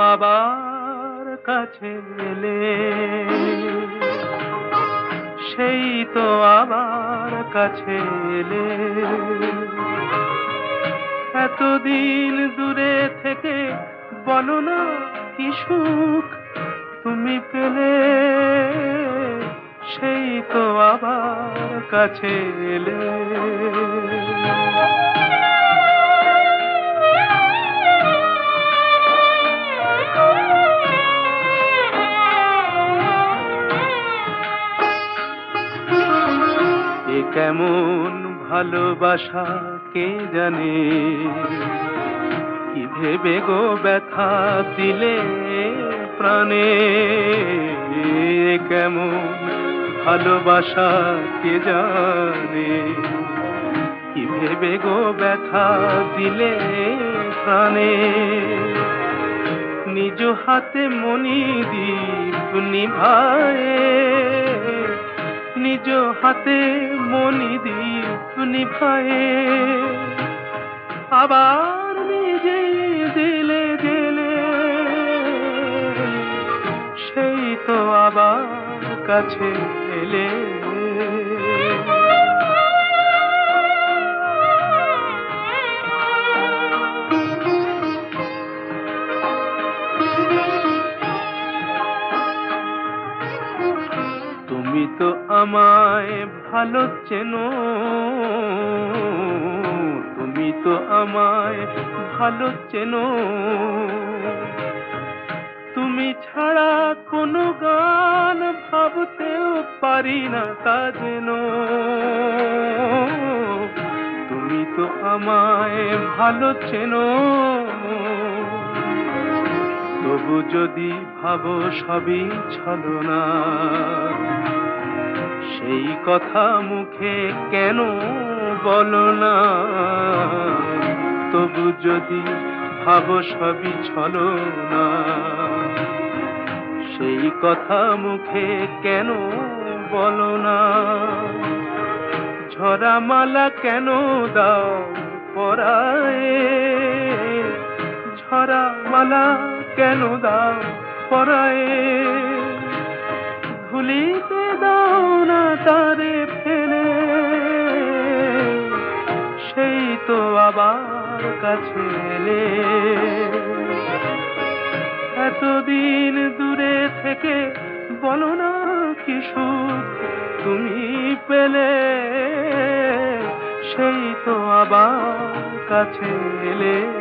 আবার কাছে এলে, সেই তো আবার কাছে এলে। এতদিন দূরে থেকে বলো না কি সুখ তুমি পেলে, সেই তো আবার কাছে এলে। এ কেমন ভালোবাসা কে জানে, কি ভেবে গো ব্যথা দিলে প্রাণে। এ কেমন ভালোবাসা কে জানে, কি ভেবে গো ব্যথা দিলে প্রাণে। নিজ হাতে মণিদীপ নিভায়ে, নিজ হাতে মণিদীপ নিভায়ে, আবার নিজে দিলে জেলে, সেই তো আবার কাছে এলে। তুমি তো আমায় ভালো চেনো, তুমি তো আমায় ভালো চেনো। তুমি ছাড়া কোনো গান ভাবতেও পারি না তা যেন। তুমি তো আমায় ভালো চেনো, তবু যদি ভাবো সবই ছলনা, সেই কথা মুখে কেন বলো না। তবু যদি ভাবো সবই ছলনা, সেই কথা মুখে কেন বলো না। ঝরা মালা কেন দাও পরায়ে, ঝরা মালা কেন দাও পরায়ে। ভুলিতে দাও না তারে ফেলে, সেই তো আবার কাছে এলে। এতদিন দূরে থেকে বলো না কি সুখ তুমি পেলে, সেই তো আবার কাছে এলে।